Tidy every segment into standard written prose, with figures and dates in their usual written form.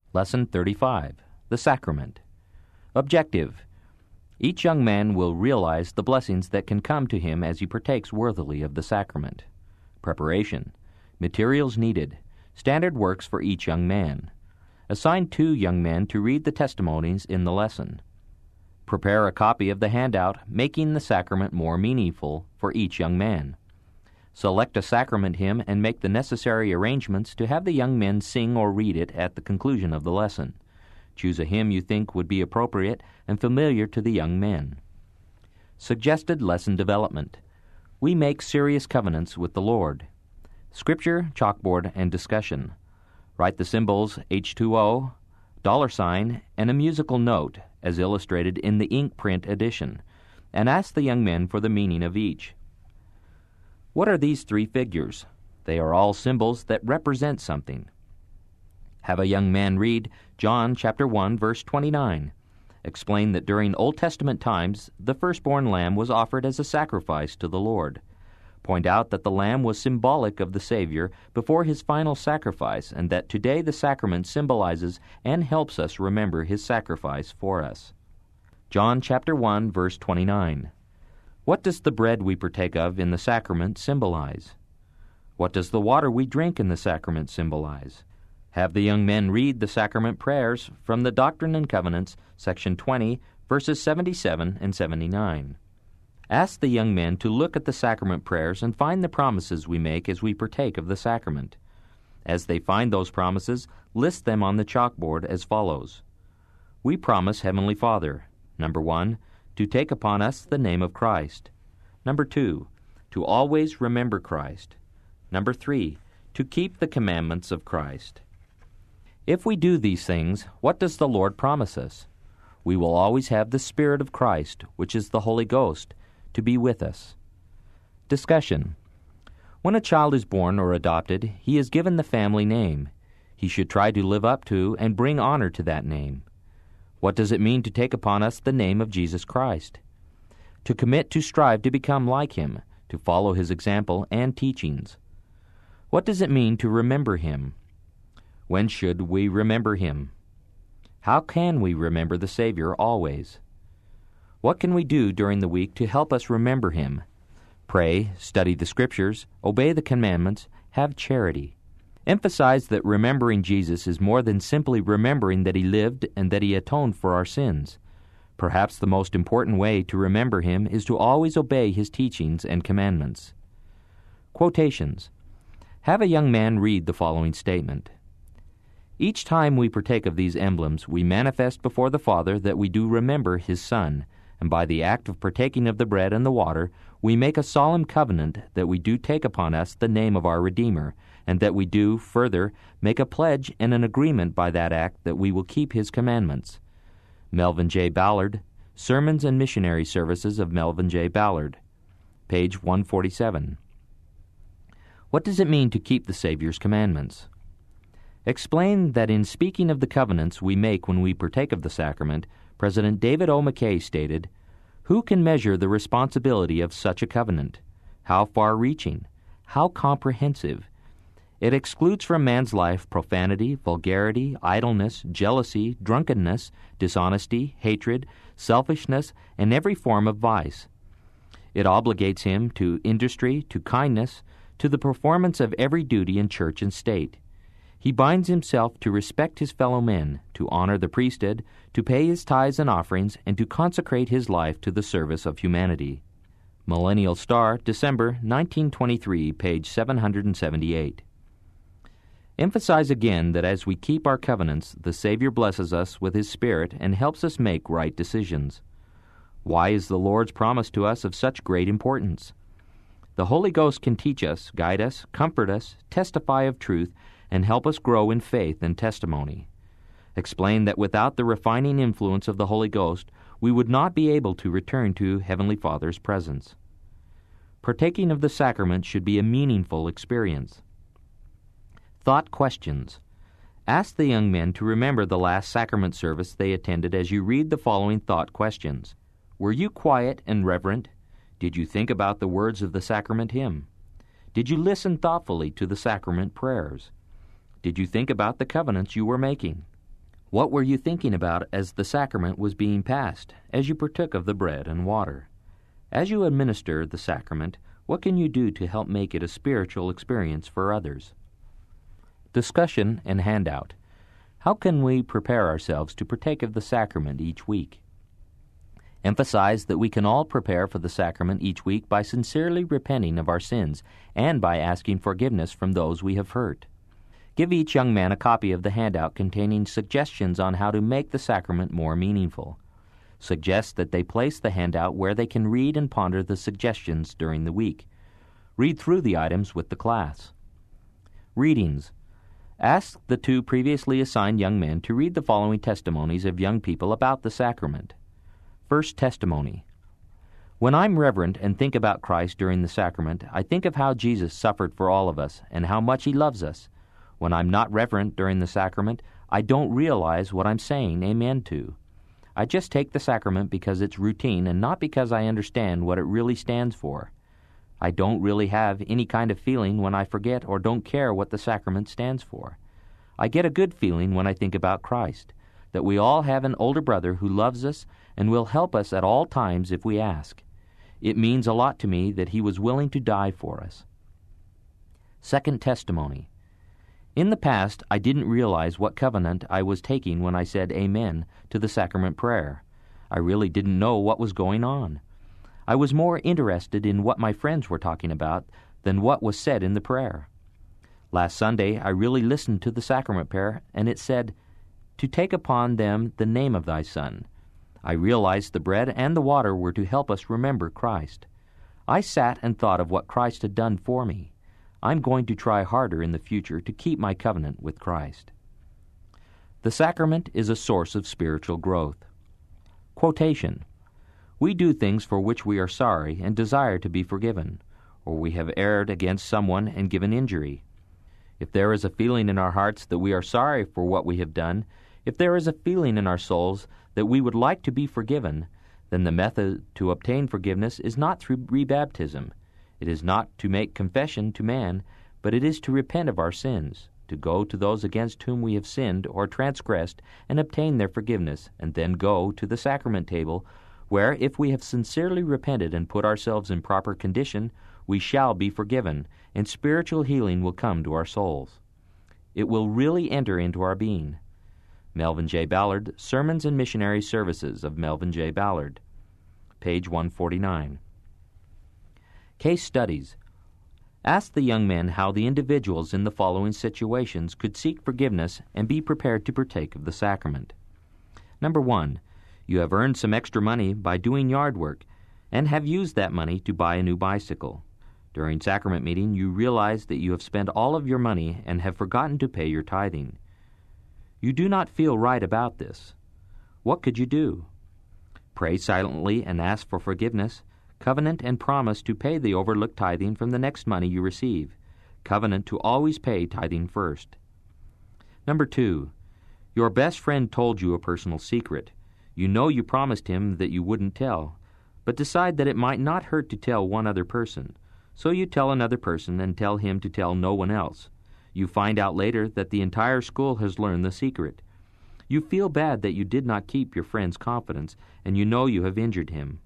Lesson 35. The Sacrament. Objective. Each young man will realize the blessings that can come to him as he partakes worthily of the sacrament. Preparation. Materials needed. Standard works for each young man. Assign 2 young men to read the testimonies in the lesson. Prepare a copy of the handout, making the sacrament more meaningful for each young man. Select a sacrament hymn and make the necessary arrangements to have the young men sing or read it at the conclusion of the lesson. Choose a hymn you think would be appropriate and familiar to the young men. Suggested lesson development. We make serious covenants with the Lord. Scripture, chalkboard, and discussion. Write the symbols H2O, $, and a musical note, as illustrated in the ink print edition, and ask the young men for the meaning of each. What are these 3 figures? They are all symbols that represent something. Have a young man read John chapter 1, verse 29. Explain that during Old Testament times, the firstborn lamb was offered as a sacrifice to the Lord. Point out that the lamb was symbolic of the Savior before his final sacrifice, and that today the sacrament symbolizes and helps us remember his sacrifice for us. John chapter 1, verse 29. What does the bread we partake of in the sacrament symbolize? What does the water we drink in the sacrament symbolize? Have the young men read the sacrament prayers from the Doctrine and Covenants, section 20, verses 77 and 79. Ask the young men to look at the sacrament prayers and find the promises we make as we partake of the sacrament. As they find those promises, list them on the chalkboard as follows. We promise Heavenly Father, number 1, to take upon us the name of Christ. Number 2, to always remember Christ. Number 3, to keep the commandments of Christ. If we do these things, what does the Lord promise us? We will always have the Spirit of Christ, which is the Holy Ghost, to be with us. Discussion. When a child is born or adopted, he is given the family name. He should try to live up to and bring honor to that name. What does it mean to take upon us the name of Jesus Christ? To commit to strive to become like him, to follow his example and teachings. What does it mean to remember him? When should we remember him? How can we remember the Savior always? What can we do during the week to help us remember him? Pray, study the Scriptures, obey the commandments, have charity. Emphasize that remembering Jesus is more than simply remembering that he lived and that he atoned for our sins. Perhaps the most important way to remember him is to always obey his teachings and commandments. Quotations. Have a young man read the following statement. Each time we partake of these emblems, we manifest before the Father that we do remember his Son, and by the act of partaking of the bread and the water, we make a solemn covenant that we do take upon us the name of our Redeemer, and that we do, further, make a pledge and an agreement by that act that we will keep his commandments. Melvin J. Ballard, Sermons and Missionary Services of Melvin J. Ballard, page 147. What does it mean to keep the Savior's commandments? Explain that in speaking of the covenants we make when we partake of the sacrament, President David O. McKay stated, "Who can measure the responsibility of such a covenant? How far-reaching? How comprehensive? It excludes from man's life profanity, vulgarity, idleness, jealousy, drunkenness, dishonesty, hatred, selfishness, and every form of vice. It obligates him to industry, to kindness, to the performance of every duty in church and state. He binds himself to respect his fellow men, to honor the priesthood, to pay his tithes and offerings, and to consecrate his life to the service of humanity." Millennial Star, December 1923, page 778. Emphasize again that as we keep our covenants, the Savior blesses us with his Spirit and helps us make right decisions. Why is the Lord's promise to us of such great importance? The Holy Ghost can teach us, guide us, comfort us, testify of truth, and help us grow in faith and testimony. Explain that without the refining influence of the Holy Ghost, we would not be able to return to Heavenly Father's presence. Partaking of the sacrament should be a meaningful experience. Thought questions. Ask the young men to remember the last sacrament service they attended as you read the following thought questions. Were you quiet and reverent? Did you think about the words of the sacrament hymn? Did you listen thoughtfully to the sacrament prayers? Did you think about the covenants you were making? What were you thinking about as the sacrament was being passed, as you partook of the bread and water? As you administer the sacrament, what can you do to help make it a spiritual experience for others? Discussion and handout. How can we prepare ourselves to partake of the sacrament each week? Emphasize that we can all prepare for the sacrament each week by sincerely repenting of our sins and by asking forgiveness from those we have hurt. Give each young man a copy of the handout containing suggestions on how to make the sacrament more meaningful. Suggest that they place the handout where they can read and ponder the suggestions during the week. Read through the items with the class. Readings. Ask the 2 previously assigned young men to read the following testimonies of young people about the sacrament. First testimony. When I'm reverent and think about Christ during the sacrament, I think of how Jesus suffered for all of us and how much He loves us. When I'm not reverent during the sacrament, I don't realize what I'm saying amen to. I just take the sacrament because it's routine and not because I understand what it really stands for. I don't really have any kind of feeling when I forget or don't care what the sacrament stands for. I get a good feeling when I think about Christ, that we all have an older brother who loves us and will help us at all times if we ask. It means a lot to me that He was willing to die for us. Second testimony. In the past, I didn't realize what covenant I was taking when I said amen to the sacrament prayer. I really didn't know what was going on. I was more interested in what my friends were talking about than what was said in the prayer. Last Sunday, I really listened to the sacrament prayer, and it said, "To take upon them the name of thy Son." I realized the bread and the water were to help us remember Christ. I sat and thought of what Christ had done for me. I'm going to try harder in the future to keep my covenant with Christ. The sacrament is a source of spiritual growth. Quotation. We do things for which we are sorry and desire to be forgiven, or we have erred against someone and given injury. If there is a feeling in our hearts that we are sorry for what we have done, if there is a feeling in our souls that we would like to be forgiven, then the method to obtain forgiveness is not through rebaptism. It is not to make confession to man, but it is to repent of our sins, to go to those against whom we have sinned or transgressed and obtain their forgiveness, and then go to the sacrament table, where, if we have sincerely repented and put ourselves in proper condition, we shall be forgiven, and spiritual healing will come to our souls. It will really enter into our being. Melvin J. Ballard, Sermons and Missionary Services of Melvin J. Ballard, page 149. Case studies. Ask the young men how the individuals in the following situations could seek forgiveness and be prepared to partake of the sacrament. Number 1. You have earned some extra money by doing yard work and have used that money to buy a new bicycle. During sacrament meeting, you realize that you have spent all of your money and have forgotten to pay your tithing. You do not feel right about this. What could you do? Pray silently and ask for forgiveness. Covenant and promise to pay the overlooked tithing from the next money you receive. Covenant to always pay tithing first. Number 2. Your best friend told you a personal secret. You know you promised him that you wouldn't tell, but decide that it might not hurt to tell one other person. So you tell another person and tell him to tell no one else. You find out later that the entire school has learned the secret. You feel bad that you did not keep your friend's confidence, and you know you have injured him.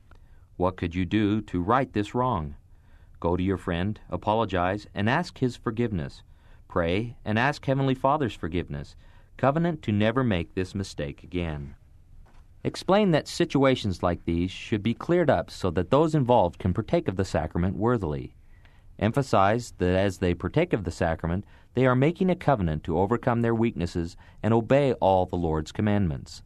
What could you do to right this wrong? Go to your friend, apologize, and ask his forgiveness. Pray and ask Heavenly Father's forgiveness. Covenant to never make this mistake again. Explain that situations like these should be cleared up so that those involved can partake of the sacrament worthily. Emphasize that as they partake of the sacrament, they are making a covenant to overcome their weaknesses and obey all the Lord's commandments.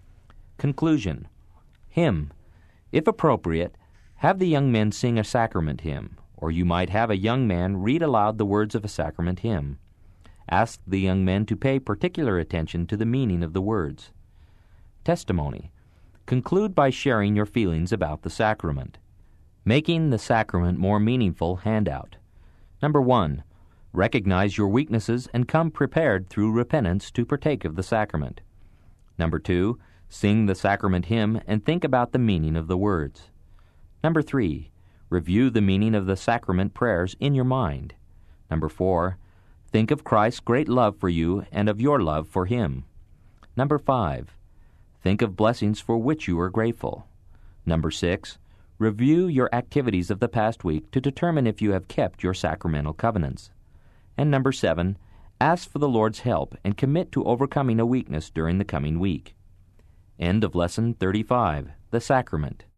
Conclusion. Hymn. If appropriate, have the young men sing a sacrament hymn, or you might have a young man read aloud the words of a sacrament hymn. Ask the young men to pay particular attention to the meaning of the words. Testimony. Conclude by sharing your feelings about the sacrament. Making the sacrament more meaningful handout. Number 1. Recognize your weaknesses and come prepared through repentance to partake of the sacrament. Number 2. Sing the sacrament hymn and think about the meaning of the words. Number 3. Review the meaning of the sacrament prayers in your mind. Number 4. Think of Christ's great love for you and of your love for Him. Number 5, think of blessings for which you are grateful. Number 6, review your activities of the past week to determine if you have kept your sacramental covenants. And number 7, ask for the Lord's help and commit to overcoming a weakness during the coming week. End of Lesson 35, The Sacrament.